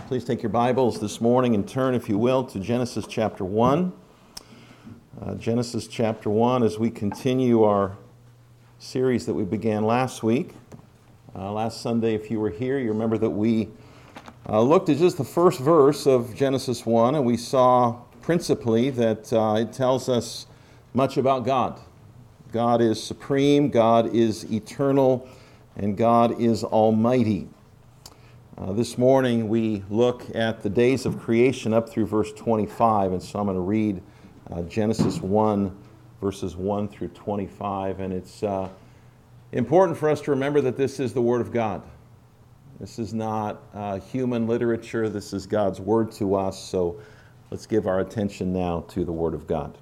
Please take your Bibles this morning and turn, if you will, to Genesis chapter 1. Genesis chapter 1 as we continue our series that we began last week. Last Sunday, if you were here, you remember that we looked at just the first verse of Genesis 1, and we saw principally that it tells us much about God. God is supreme, God is eternal, and God is almighty. This morning we look at the days of creation up through verse 25, and so I'm going to read Genesis 1, verses 1 through 25, and it's important for us to remember that this is the Word of God. This is not human literature, this is God's Word to us, so let's give our attention now to the Word of God.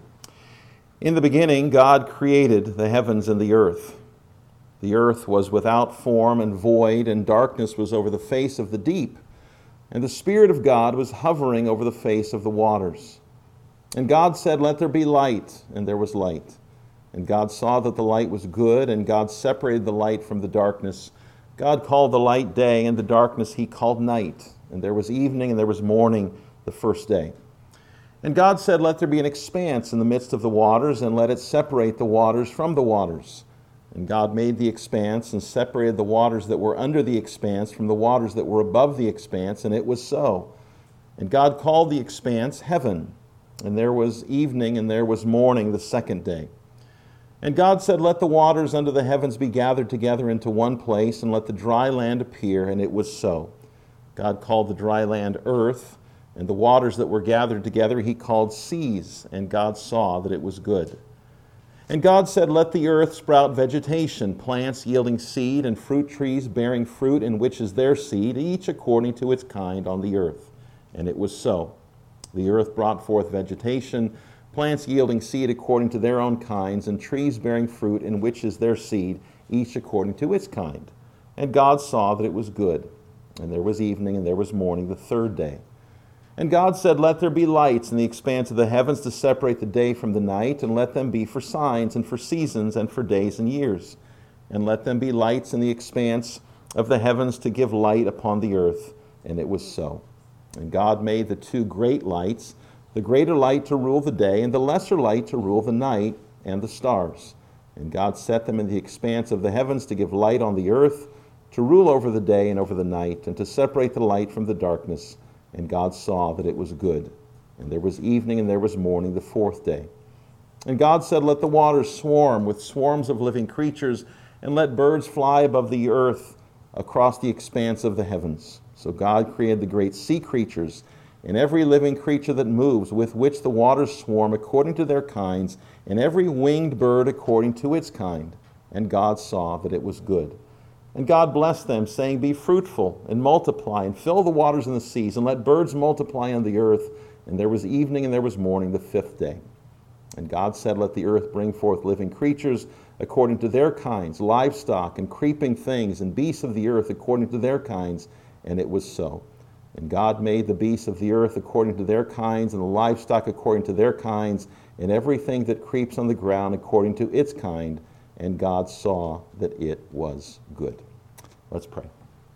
In the beginning, God created the heavens and the earth. The earth was without form and void, and darkness was over the face of the deep. And the Spirit of God was hovering over the face of the waters. And God said, "Let there be light," and there was light. And God saw that the light was good, and God separated the light from the darkness. God called the light day, and the darkness he called night. And there was evening, and there was morning the first day. And God said, "Let there be an expanse in the midst of the waters, and let it separate the waters from the waters." And God made the expanse and separated the waters that were under the expanse from the waters that were above the expanse, and it was so. And God called the expanse heaven. And there was evening and there was morning the second day. And God said, "Let the waters under the heavens be gathered together into one place, and let the dry land appear," and it was so. God called the dry land earth, and the waters that were gathered together he called seas, and God saw that it was good. And God said, "Let the earth sprout vegetation, plants yielding seed, and fruit trees bearing fruit in which is their seed, each according to its kind on the earth." And it was so. The earth brought forth vegetation, plants yielding seed according to their own kinds, and trees bearing fruit in which is their seed, each according to its kind. And God saw that it was good. And there was evening and there was morning the third day. And God said, "Let there be lights in the expanse of the heavens to separate the day from the night, and let them be for signs and for seasons and for days and years. And let them be lights in the expanse of the heavens to give light upon the earth." And it was so. And God made the two great lights, the greater light to rule the day, and the lesser light to rule the night, and the stars. And God set them in the expanse of the heavens to give light on the earth, to rule over the day and over the night, and to separate the light from the darkness. And God saw that it was good. And there was evening and there was morning the fourth day. And God said, "Let the waters swarm with swarms of living creatures, and let birds fly above the earth across the expanse of the heavens." So God created the great sea creatures, and every living creature that moves, with which the waters swarm according to their kinds, and every winged bird according to its kind. And God saw that it was good. And God blessed them, saying, "Be fruitful, and multiply, and fill the waters and the seas, and let birds multiply on the earth." And there was evening and there was morning the fifth day. And God said, "Let the earth bring forth living creatures according to their kinds, livestock, and creeping things, and beasts of the earth according to their kinds." And it was so. And God made the beasts of the earth according to their kinds, and the livestock according to their kinds, and everything that creeps on the ground according to its kind. And God saw that it was good. Let's pray.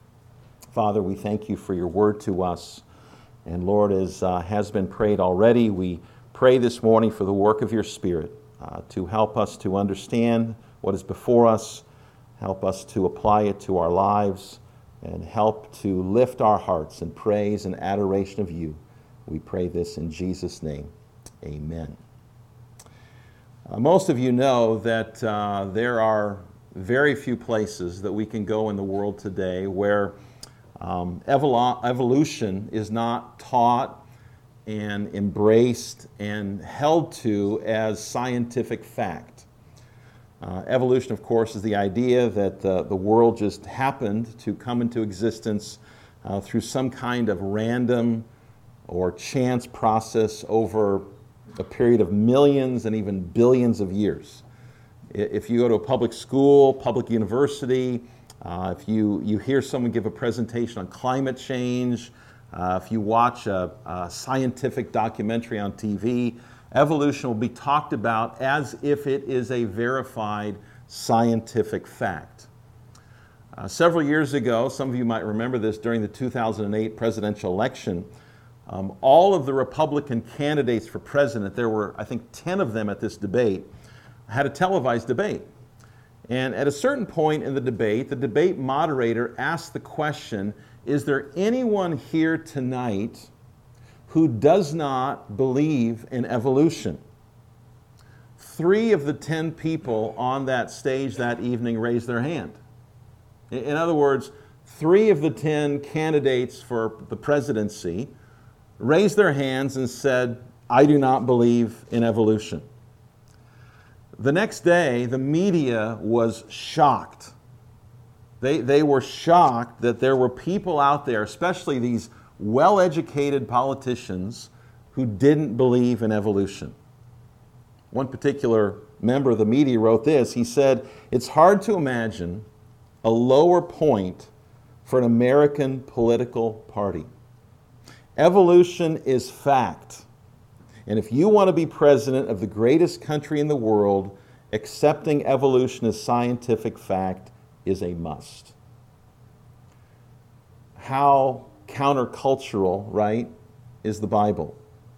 Father, we thank you for your word to us. And Lord, as has been prayed already, we pray this morning for the work of your Spirit to help us to understand what is before us, help us to apply it to our lives, and help to lift our hearts in praise and adoration of you. We pray this in Jesus' name. Amen. Most of you know that there are very few places that we can go in the world today where evolution is not taught and embraced and held to as scientific fact. Evolution, of course, is the idea that the world just happened to come into existence through some kind of random or chance process over a period of millions and even billions of years. If you go to a public school, public university, if you hear someone give a presentation on climate change, if you watch a scientific documentary on TV, evolution will be talked about as if it is a verified scientific fact. Several years ago, some of you might remember this, during the 2008 presidential election, all of the Republican candidates for president, there were, I think, 10 of them at this debate, had a televised debate. And at a certain point in the debate moderator asked the question, is there anyone here tonight who does not believe in evolution? 3 of the 10 people on that stage that evening raised their hand. In other words, 3 of the 10 candidates for the presidency raised their hands and said, I do not believe in evolution. The next day, the media was shocked. They were shocked that there were people out there, especially these well-educated politicians, who didn't believe in evolution. One particular member of the media wrote this. He said, it's hard to imagine a lower point for an American political party. Evolution is fact. And if you want to be president of the greatest country in the world, accepting evolution as scientific fact is a must. How countercultural, right, is the Bible?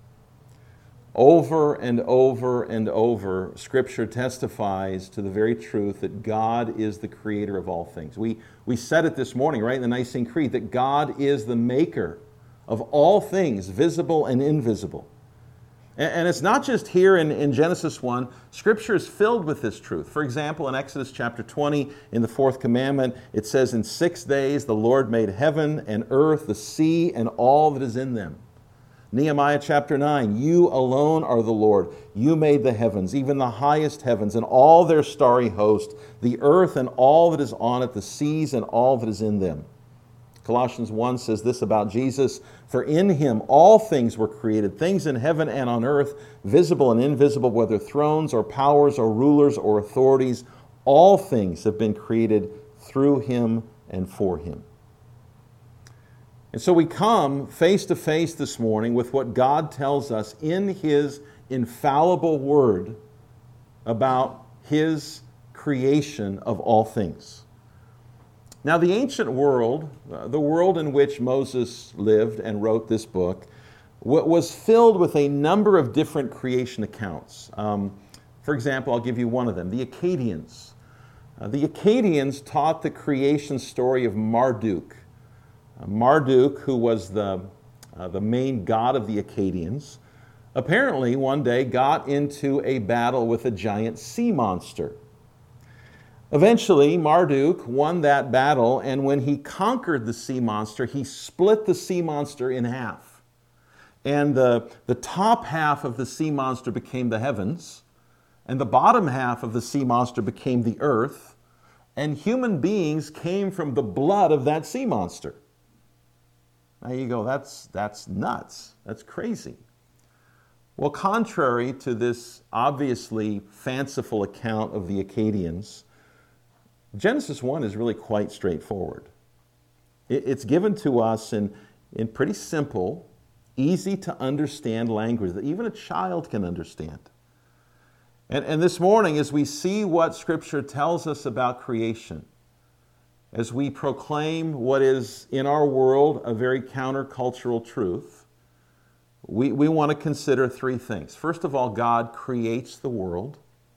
Over and over and over, Scripture testifies to the very truth that God is the creator of all things. We said it this morning, right, in the Nicene Creed, that God is the maker of all things, visible and invisible. And it's not just here in Genesis 1. Scripture is filled with this truth. For example, in Exodus chapter 20, in the 4th commandment, it says, in 6 days the Lord made heaven and earth, the sea, and all that is in them. Nehemiah chapter 9, you alone are the Lord. You made the heavens, even the highest heavens, and all their starry host, the earth and all that is on it, the seas and all that is in them. Colossians 1 says this about Jesus, for in him all things were created, things in heaven and on earth, visible and invisible, whether thrones or powers or rulers or authorities, all things have been created through him and for him. And so we come face to face this morning with what God tells us in his infallible word about his creation of all things. Now, the ancient world, the world in which Moses lived and wrote this book, was filled with a number of different creation accounts. For example, I'll give you one of them, the Akkadians. The Akkadians taught the creation story of Marduk. Marduk, who was the main god of the Akkadians, apparently one day got into a battle with a giant sea monster. Eventually, Marduk won that battle, and when he conquered the sea monster, he split the sea monster in half. And the top half of the sea monster became the heavens, and the bottom half of the sea monster became the earth, and human beings came from the blood of that sea monster. Now you go, that's nuts. That's crazy. Well, contrary to this obviously fanciful account of the Akkadians, Genesis 1 is really quite straightforward. It's given to us in pretty simple, easy to understand language that even a child can understand. And this morning, as we see what Scripture tells us about creation, as we proclaim what is in our world a very countercultural truth, we want to consider 3 things. First of all, God creates the world.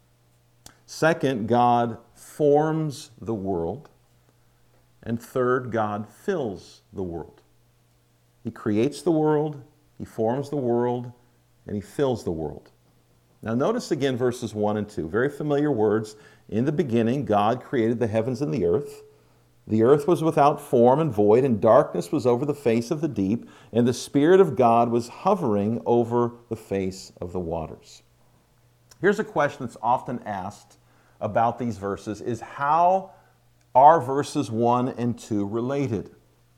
Second, God forms the world. And third, God fills the world. He creates the world, he forms the world, and he fills the world. Now notice again verses 1 and 2. Very familiar words. In the beginning, God created the heavens and the earth. The earth was without form and void, and darkness was over the face of the deep, and the Spirit of God was hovering over the face of the waters. Here's a question that's often asked about these verses, is how are verses 1 and 2 related?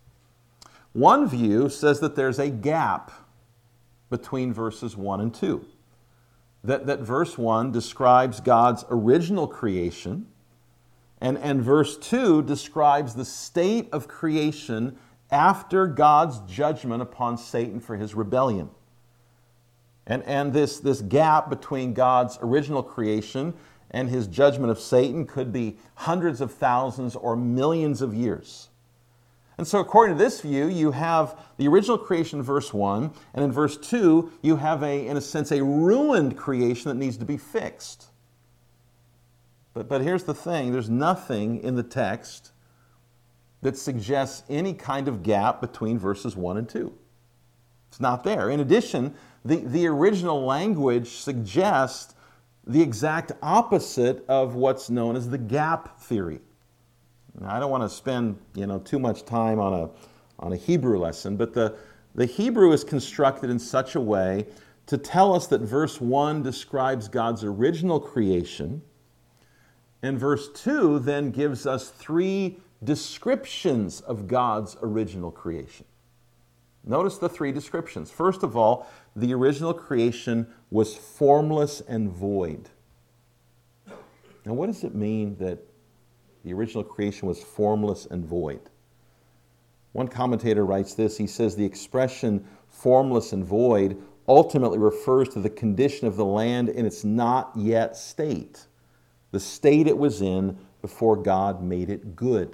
One view says that there's a gap between verses 1 and 2. That verse 1 describes God's original creation, and verse 2 describes the state of creation after God's judgment upon Satan for his rebellion. And this gap between God's original creation and his judgment of Satan could be hundreds of thousands or millions of years. And so according to this view, you have the original creation in verse 1, and in verse 2, you have, in a sense, a ruined creation that needs to be fixed. But here's the thing, there's nothing in the text that suggests any kind of gap between verses 1 and 2. It's not there. In addition, the original language suggests the exact opposite of what's known as the gap theory. Now, I don't want to spend too much time on a Hebrew lesson, but the Hebrew is constructed in such a way to tell us that verse 1 describes God's original creation, and verse 2 then gives us 3 descriptions of God's original creation. Notice the 3 descriptions. First of all, the original creation was formless and void. Now, what does it mean that the original creation was formless and void? One commentator writes this. He says the expression formless and void ultimately refers to the condition of the land in its not yet state, the state it was in before God made it good.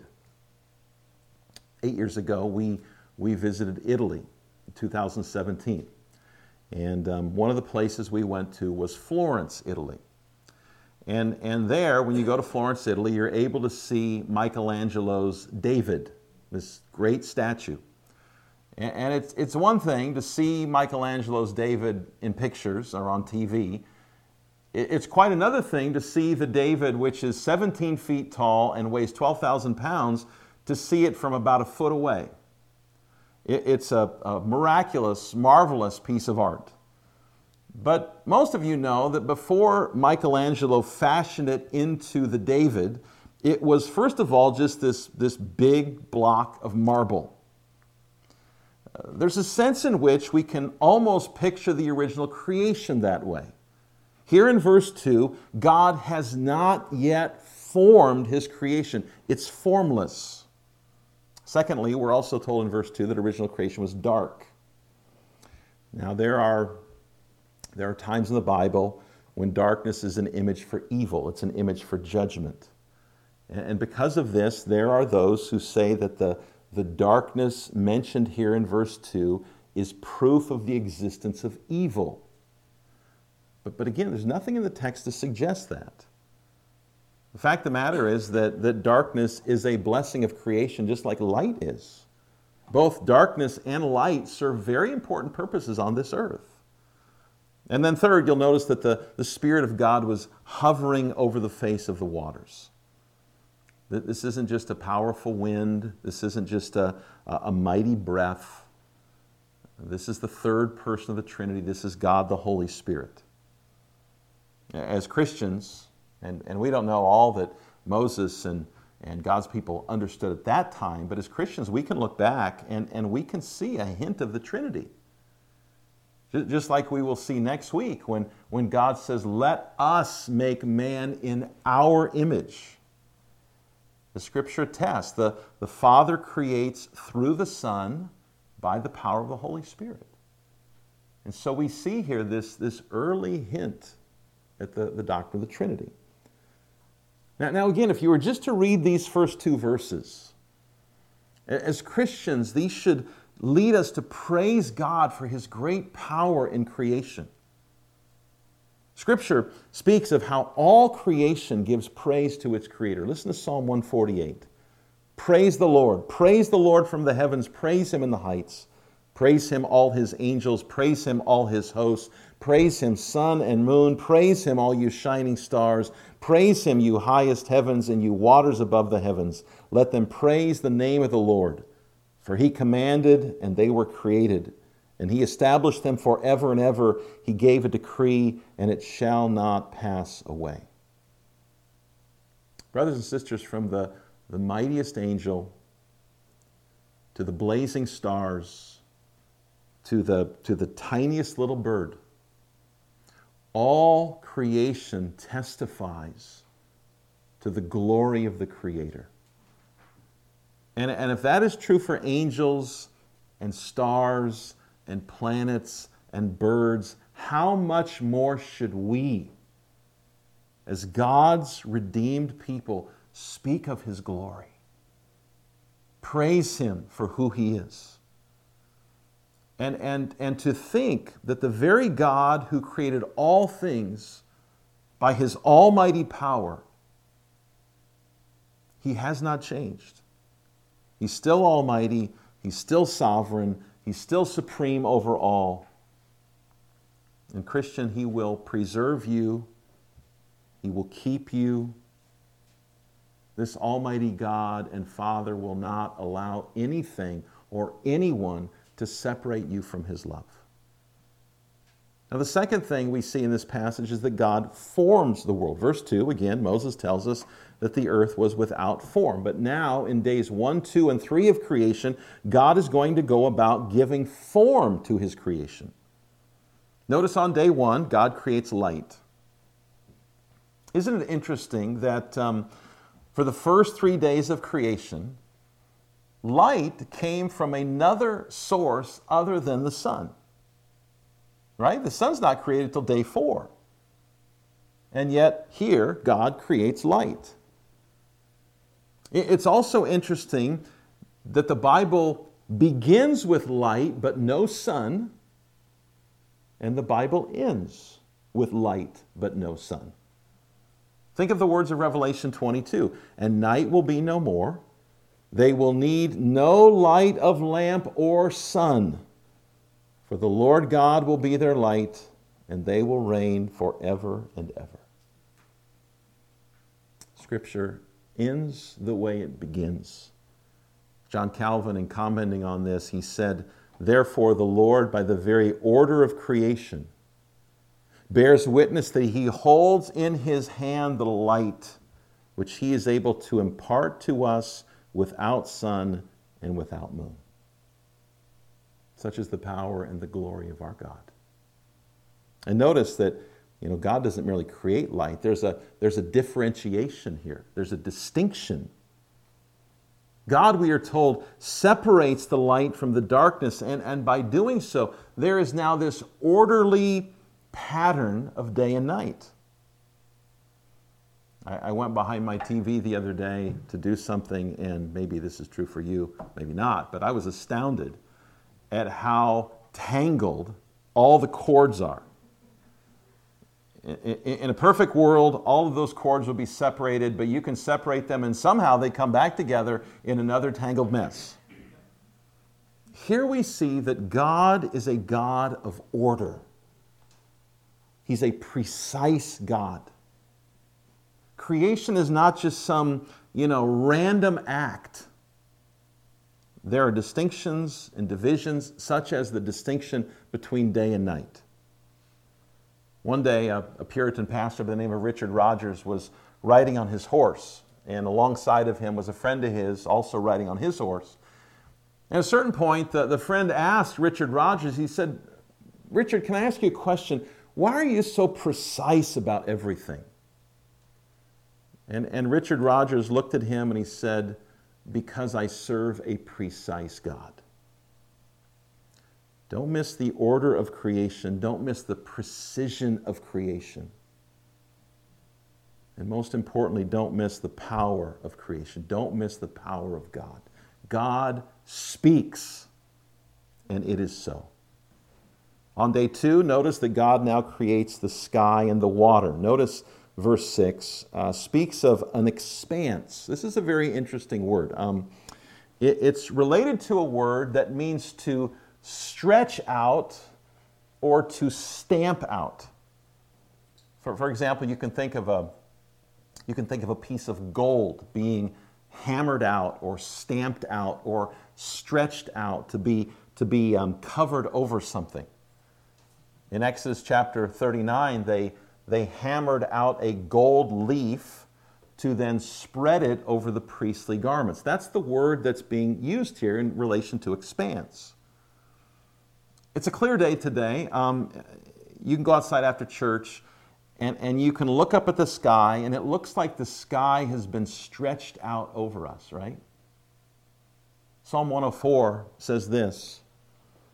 8 years ago, we visited Italy in 2017. And one of the places we went to was Florence, Italy. And there, when you go to Florence, Italy, you're able to see Michelangelo's David, this great statue. And it's one thing to see Michelangelo's David in pictures or on TV. It's quite another thing to see the David, which is 17 feet tall and weighs 12,000 pounds, to see it from about a foot away. It's a miraculous, marvelous piece of art. But most of you know that before Michelangelo fashioned it into the David, it was first of all just this big block of marble. There's a sense in which we can almost picture the original creation that way. Here in verse 2, God has not yet formed his creation. It's formless. Secondly, we're also told in verse 2 that original creation was dark. Now, there are times in the Bible when darkness is an image for evil. It's an image for judgment. And because of this, there are those who say that the darkness mentioned here in verse 2 is proof of the existence of evil. But again, there's nothing in the text to suggest that. The fact of the matter is that darkness is a blessing of creation just like light is. Both darkness and light serve very important purposes on this earth. And then third, you'll notice that the Spirit of God was hovering over the face of the waters. This isn't just a powerful wind. This isn't just a mighty breath. This is the third person of the Trinity. This is God the Holy Spirit. As Christians, and we don't know all that Moses and God's people understood at that time, but as Christians we can look back and we can see a hint of the Trinity. Just like we will see next week when God says, "Let us make man in our image." The Scripture attests the Father creates through the Son by the power of the Holy Spirit. And so we see here this early hint at the doctrine of the Trinity. Now again, if you were just to read these first 2 verses, as Christians, these should lead us to praise God for his great power in creation. Scripture speaks of how all creation gives praise to its Creator. Listen to Psalm 148. Praise the Lord from the heavens, praise him in the heights. Praise him, all his angels, praise him, all his hosts. Praise him, sun and moon, praise him, all you shining stars. Praise him, you highest heavens and you waters above the heavens. Let them praise the name of the Lord. For he commanded and they were created, and he established them forever and ever. He gave a decree and it shall not pass away. Brothers and sisters, from the mightiest angel to the blazing stars, to the tiniest little bird, all creation testifies to the glory of the Creator. And if that is true for angels and stars and planets and birds, how much more should we as God's redeemed people, speak of His glory. Praise Him for who He is. And to think that the very God who created all things by His almighty power, He has not changed. He's still almighty. He's still sovereign. He's still supreme over all. And Christian, He will preserve you. He will keep you. This almighty God and Father will not allow anything or anyone to separate you from His love. Now, the second thing we see in this passage is that God forms the world. Verse 2, again, Moses tells us that the earth was without form. But now, in days 1, 2, and 3 of creation, God is going to go about giving form to His creation. Notice on day 1, God creates light. Isn't it interesting that for the first 3 days of creation, light came from another source other than the sun? Right? The sun's not created till day 4. And yet here, God creates light. It's also interesting that the Bible begins with light but no sun, and the Bible ends with light but no sun. Think of the words of Revelation 22. And night will be no more. They will need no light of lamp or sun. For the Lord God will be their light, and they will reign forever and ever. Scripture ends the way it begins. John Calvin, in commenting on this, he said, "Therefore the Lord, by the very order of creation, bears witness that He holds in His hand the light which He is able to impart to us without sun and without moon." Such is the power and the glory of our God. And notice that God doesn't merely create light. There's a differentiation here. There's a distinction. God, we are told, separates the light from the darkness, and by doing so, there is now this orderly pattern of day and night. I went behind my TV the other day to do something, and maybe this is true for you, maybe not, but I was astounded at how tangled all the cords are. In a perfect world, all of those cords will be separated, but you can separate them and somehow they come back together in another tangled mess. Here we see that God is a God of order. He's a precise God. Creation is not just some, random act. There are distinctions and divisions, such as the distinction between day and night. One day, a Puritan pastor by the name of Richard Rogers was riding on his horse, and alongside of him was a friend of his also riding on his horse. At a certain point, the friend asked Richard Rogers, he said, "Richard, can I ask you a question? Why are you so precise about everything?" And Richard Rogers looked at him and he said, "Because I serve a precise God." Don't miss the order of creation. Don't miss the precision of creation. And most importantly, don't miss the power of creation. Don't miss the power of God. God speaks, and it is so. On day 2, notice that God now creates the sky and the water. Notice verse 6 speaks of an expanse. This is a very interesting word. It's related to a word that means to stretch out or to stamp out. For example, you can think of a piece of gold being hammered out or stamped out or stretched out to be covered over something. In Exodus chapter 39, they hammered out a gold leaf to then spread it over the priestly garments. That's the word that's being used here in relation to expanse. It's a clear day today. You can go outside after church and you can look up at the sky, and it looks like the sky has been stretched out over us, right? Psalm 104 says this,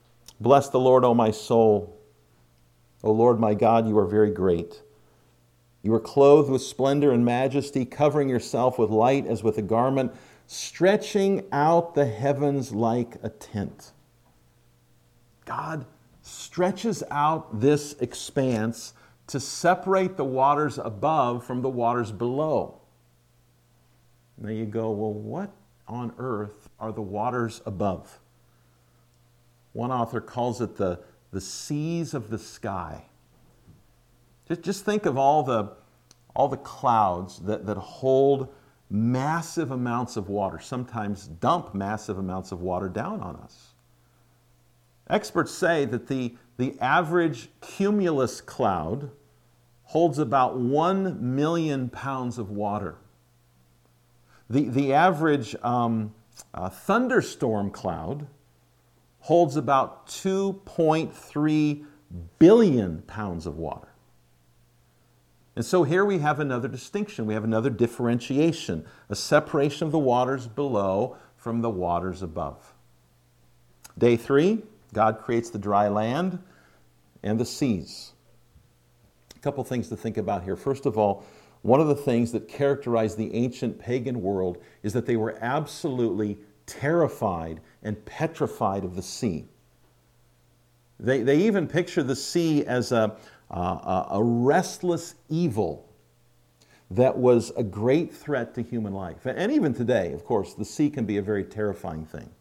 "Bless the Lord, O my soul. O Lord my God, you are very great. You are clothed with splendor and majesty, covering yourself with light as with a garment, stretching out the heavens like a tent. God stretches out this expanse to separate the waters above from the waters below. Now you go, well, what on earth are the waters above? One author calls it the seas of the sky. Just think of all the clouds that hold massive amounts of water, sometimes dump massive amounts of water down on us. Experts say that the average cumulus cloud holds about 1 million pounds of water. The average thunderstorm cloud holds about 2.3 billion pounds of water. And so here we have another distinction. We have another differentiation, a separation of the waters below from the waters above. Day 3, God creates the dry land and the seas. A couple things to think about here. First of all, one of the things that characterized the ancient pagan world is that they were absolutely terrified and petrified of the sea. They even picture the sea as a restless evil that was a great threat to human life. And even today, of course, the sea can be a very terrifying thing.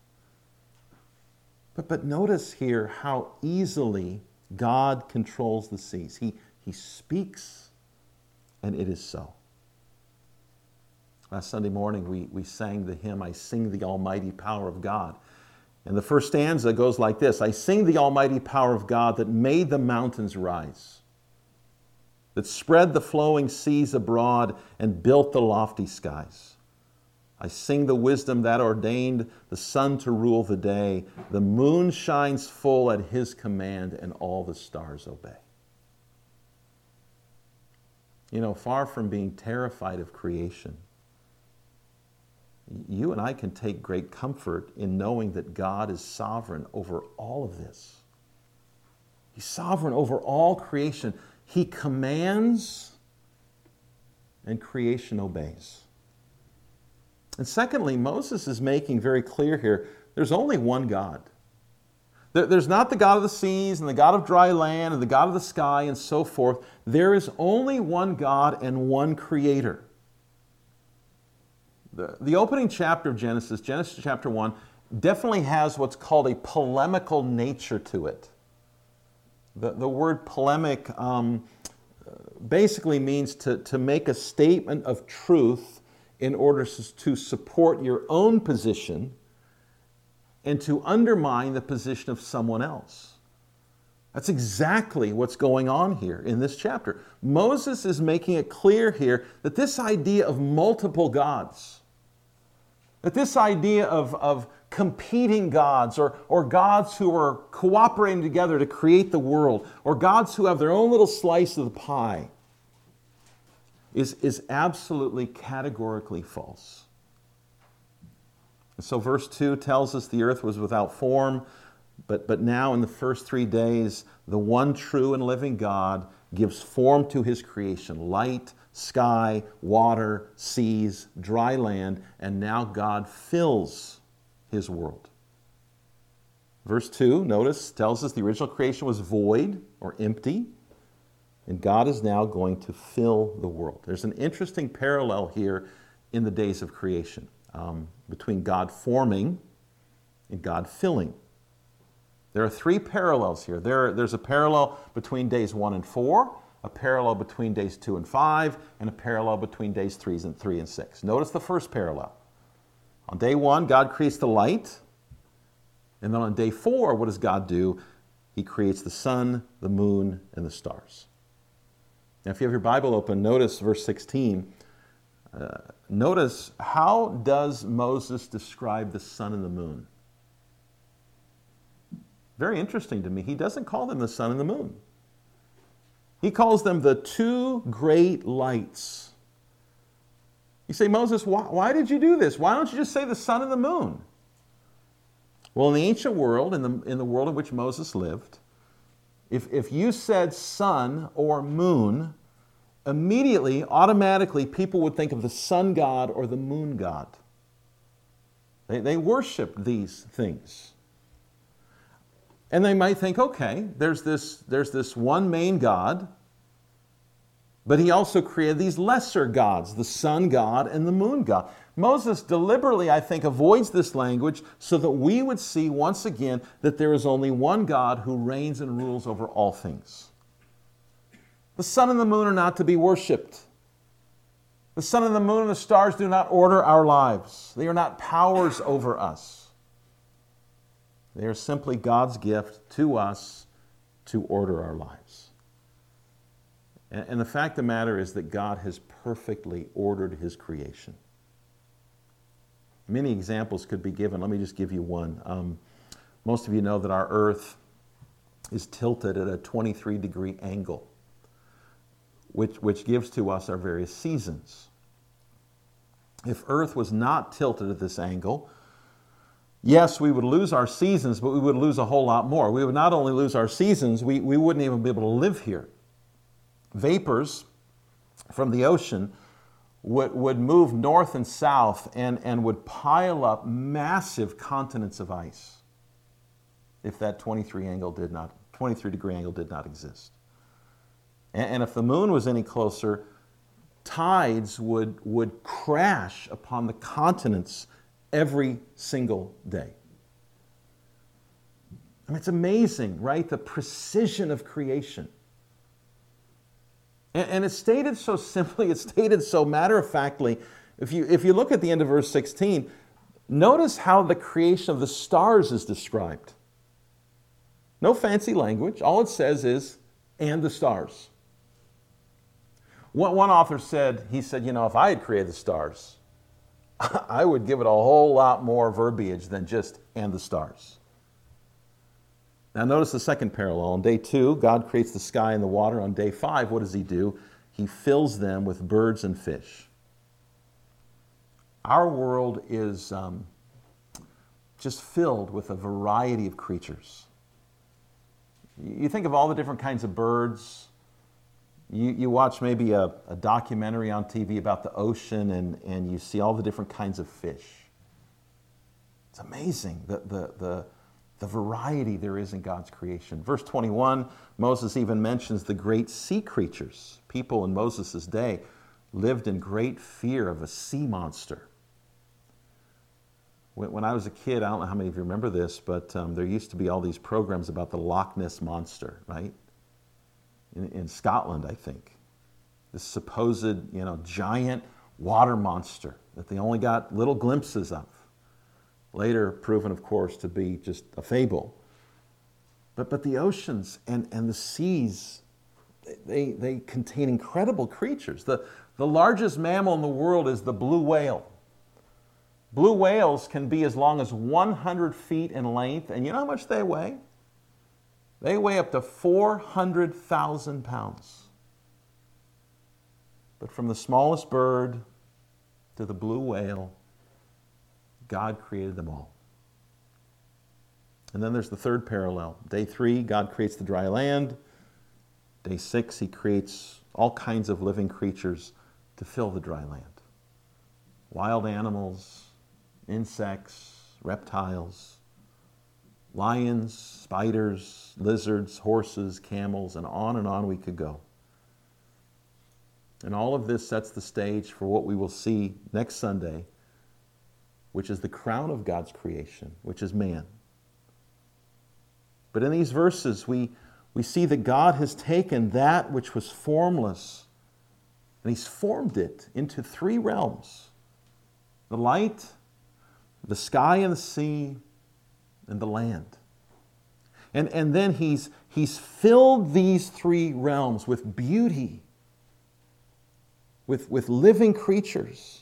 But notice here how easily God controls the seas. He speaks, and it is so. Last Sunday morning, we sang the hymn, I Sing the Almighty Power of God. And the first stanza goes like this: I sing the almighty power of God that made the mountains rise, that spread the flowing seas abroad and built the lofty skies. I sing the wisdom that ordained the sun to rule the day. The moon shines full at his command and all the stars obey. You know, far from being terrified of creation, you and I can take great comfort in knowing that God is sovereign over all of this. He's sovereign over all creation. He commands and creation obeys. And secondly, Moses is making very clear here, there's only one God. There's not the God of the seas and the God of dry land and the God of the sky and so forth. There is only one God and one Creator. The opening chapter of Genesis chapter 1, definitely has what's called a polemical nature to it. The word polemic basically means to make a statement of truth in order to support your own position and to undermine the position of someone else. That's exactly what's going on here in this chapter. Moses is making it clear here that this idea of multiple gods, that this idea of competing gods or gods who are cooperating together to create the world, or gods who have their own little slice of the pie, is absolutely categorically false. And so verse 2 tells us the earth was without form, but now in the first 3 days, the one true and living God gives form to his creation: light, sky, water, seas, dry land, and now God fills his world. Verse 2, notice, tells us the original creation was void or empty, and God is now going to fill the world. There's an interesting parallel here in the days of creation between God forming and God filling. There are 3 parallels here. There's a parallel between days 1 and 4, a parallel between days 2 and 5, and a parallel between days 3 and 6. Notice the first parallel. On day 1, God creates the light. And then on day 4, what does God do? He creates the sun, the moon, and the stars. Now, if you have your Bible open, notice verse 16. Notice, how does Moses describe the sun and the moon? Very interesting to me. He doesn't call them the sun and the moon. He calls them the 2 great lights. You say, Moses, why did you do this? Why don't you just say the sun and the moon? Well, in the ancient world, in the world in which Moses lived, if you said sun or moon, immediately, automatically, people would think of the sun god or the moon god. They worshiped these things. And they might think, okay, there's this one main god, but he also created these lesser gods, the sun god and the moon god. Moses deliberately, I think, avoids this language so that we would see once again that there is only one God who reigns and rules over all things. The sun and the moon are not to be worshipped. The sun and the moon and the stars do not order our lives. They are not powers over us. They are simply God's gift to us to order our lives. And the fact of the matter is that God has perfectly ordered His creation. Many examples could be given. Let me just give you one. Most of you know that our earth is tilted at a 23-degree angle, which gives to us our various seasons. If earth was not tilted at this angle, yes, we would lose our seasons, but we would lose a whole lot more. We would not only lose our seasons, we wouldn't even be able to live here. Vapors from the ocean would move north and south and would pile up massive continents of ice if that 23-degree angle did not exist. And if the moon was any closer, tides would crash upon the continents every single day. I mean, it's amazing, right? The precision of creation. And it's stated so simply, it's stated so matter-of-factly. If you look at the end of verse 16, notice how the creation of the stars is described. No fancy language. All it says is, and the stars. One author said, if I had created the stars, I would give it a whole lot more verbiage than just, and the stars. Now notice the second parallel. On day 2, God creates the sky and the water. On day 5, what does He do? He fills them with birds and fish. Our world is just filled with a variety of creatures. You think of all the different kinds of birds. You watch maybe a documentary on TV about the ocean and you see all the different kinds of fish. It's amazing the variety there is in God's creation. Verse 21, Moses even mentions the great sea creatures. People in Moses' day lived in great fear of a sea monster. When I was a kid, I don't know how many of you remember this, but there used to be all these programs about the Loch Ness Monster, right? In Scotland, I think. This supposed, giant water monster that they only got little glimpses of. Later proven, of course, to be just a fable. But the oceans and the seas, they contain incredible creatures. The largest mammal in the world is the blue whale. Blue whales can be as long as 100 feet in length, and you know how much they weigh? They weigh up to 400,000 pounds. But from the smallest bird to the blue whale, God created them all. And then there's the third parallel. Day 3, God creates the dry land. Day 6, He creates all kinds of living creatures to fill the dry land. Wild animals, insects, reptiles, lions, spiders, lizards, horses, camels, and on we could go. And all of this sets the stage for what we will see next Sunday, which is the crown of God's creation, which is man. But in these verses, we see that God has taken that which was formless, and He's formed it into 3 realms: the light, the sky and the sea, and the land. And then He's filled these 3 realms with beauty, with living creatures.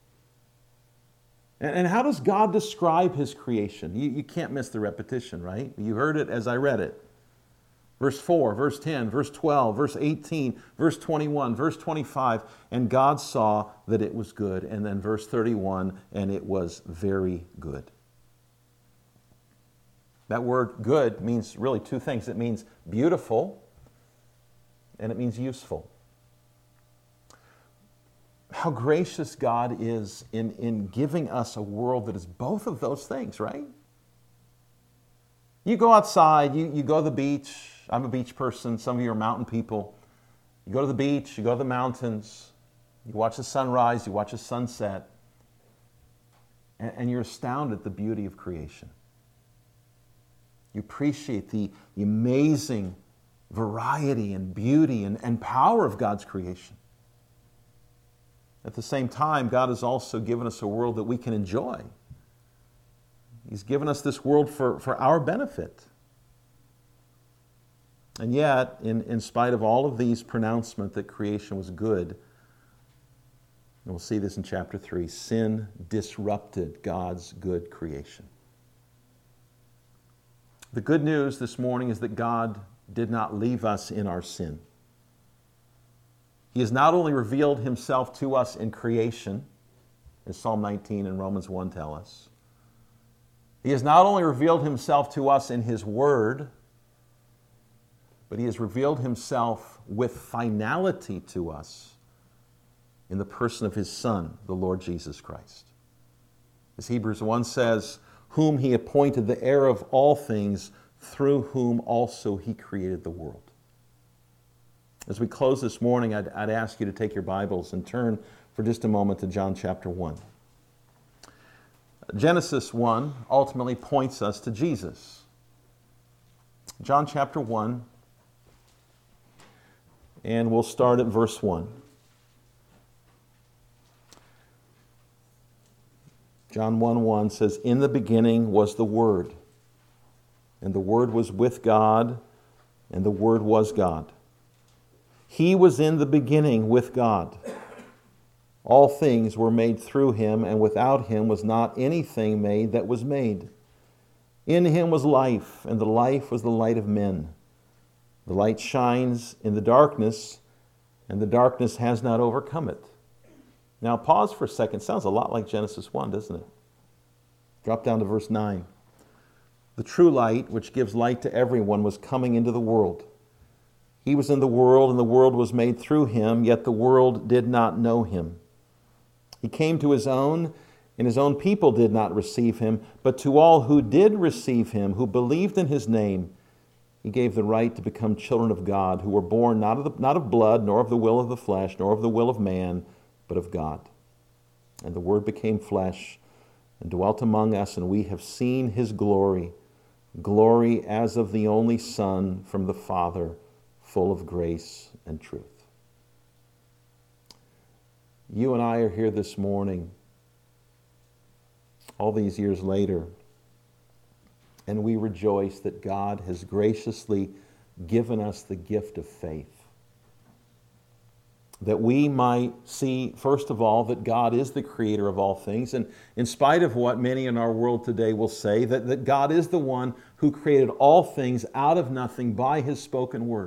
And how does God describe His creation? You can't miss the repetition, right? You heard it as I read it. Verse 4, verse 10, verse 12, verse 18, verse 21, verse 25, and God saw that it was good. And then verse 31, and it was very good. That word good means really 2 things. It means beautiful, and it means useful. how gracious God is in giving us a world that is both of those things, right? You go outside, you go to the beach. I'm a beach person. Some of you are mountain people. You go to the beach, you go to the mountains, you watch the sunrise, you watch the sunset, and you're astounded at the beauty of creation. You appreciate the amazing variety and beauty and power of God's creation. At the same time, God has also given us a world that we can enjoy. He's given us this world for our benefit. And yet, in spite of all of these pronouncements that creation was good, and we'll see this in chapter 3, sin disrupted God's good creation. The good news this morning is that God did not leave us in our sin. He has not only revealed himself to us in creation, as Psalm 19 and Romans 1 tell us. He has not only revealed himself to us in his word, but he has revealed himself with finality to us in the person of his Son, the Lord Jesus Christ. As Hebrews 1 says, whom he appointed the heir of all things, through whom also he created the world. As we close this morning, I'd ask you to take your Bibles and turn for just a moment to John chapter 1. Genesis 1 ultimately points us to Jesus. John chapter 1, and we'll start at verse 1. John 1:1 says, in the beginning was the Word, and the Word was with God, and the Word was God. He was in the beginning with God. All things were made through him, and without him was not anything made that was made. In him was life, and the life was the light of men. The light shines in the darkness, and the darkness has not overcome it. Now pause for a second. Sounds a lot like Genesis 1, doesn't it? Drop down to verse 9. The true light, which gives light to everyone, was coming into the world. He was in the world, and the world was made through him, yet the world did not know him. He came to his own, and his own people did not receive him, but to all who did receive him, who believed in his name, he gave the right to become children of God, who were born not of blood, nor of the will of the flesh, nor of the will of man, but of God. And the Word became flesh and dwelt among us, and we have seen his glory, glory as of the only Son from the Father, full of grace and truth. You and I are here this morning, all these years later, and we rejoice that God has graciously given us the gift of faith. That we might see, first of all, that God is the creator of all things, and in spite of what many in our world today will say, that God is the one who created all things out of nothing by his spoken word.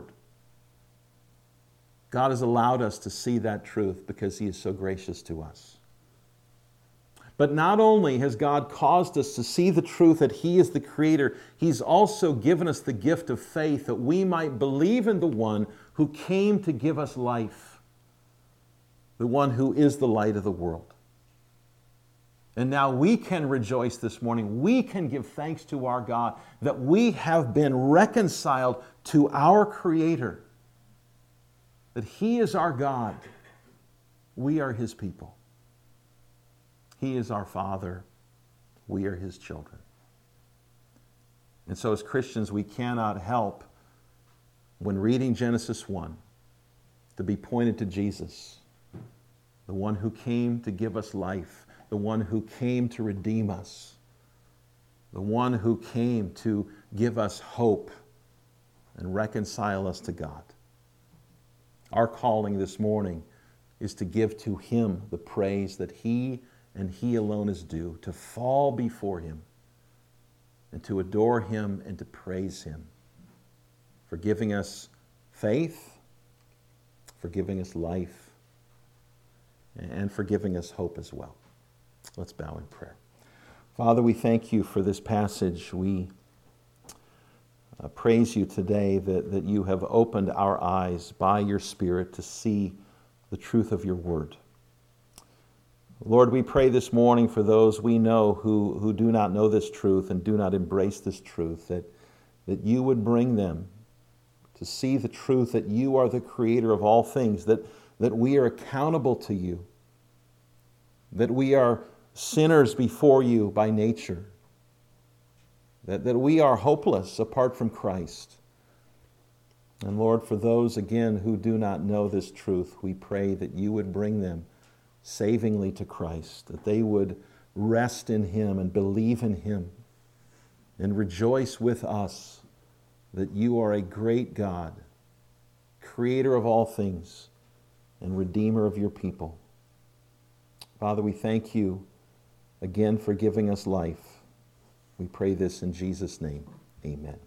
God has allowed us to see that truth because he is so gracious to us. But not only has God caused us to see the truth that he is the creator, he's also given us the gift of faith that we might believe in the one who came to give us life, the one who is the light of the world. And now we can rejoice this morning. We can give thanks to our God that we have been reconciled to our Creator, that he is our God. We are his people. He is our Father. We are his children. And so as Christians, we cannot help, when reading Genesis 1, to be pointed to Jesus, the one who came to give us life, the one who came to redeem us, the one who came to give us hope and reconcile us to God. Our calling this morning is to give to him the praise that he and he alone is due, to fall before him and to adore him and to praise him for giving us faith, for giving us life, and for giving us hope as well. Let's bow in prayer. Father, we thank you for this passage. We praise you today that you have opened our eyes by your Spirit to see the truth of your word. Lord, we pray this morning for those we know who do not know this truth and do not embrace this truth, that you would bring them to see the truth that you are the creator of all things, that we are accountable to you, that we are sinners before you by nature, that we are hopeless apart from Christ. And Lord, for those, again, who do not know this truth, we pray that you would bring them savingly to Christ, that they would rest in him and believe in him and rejoice with us that you are a great God, creator of all things and redeemer of your people. Father, we thank you again for giving us life. We pray this in Jesus' name. Amen.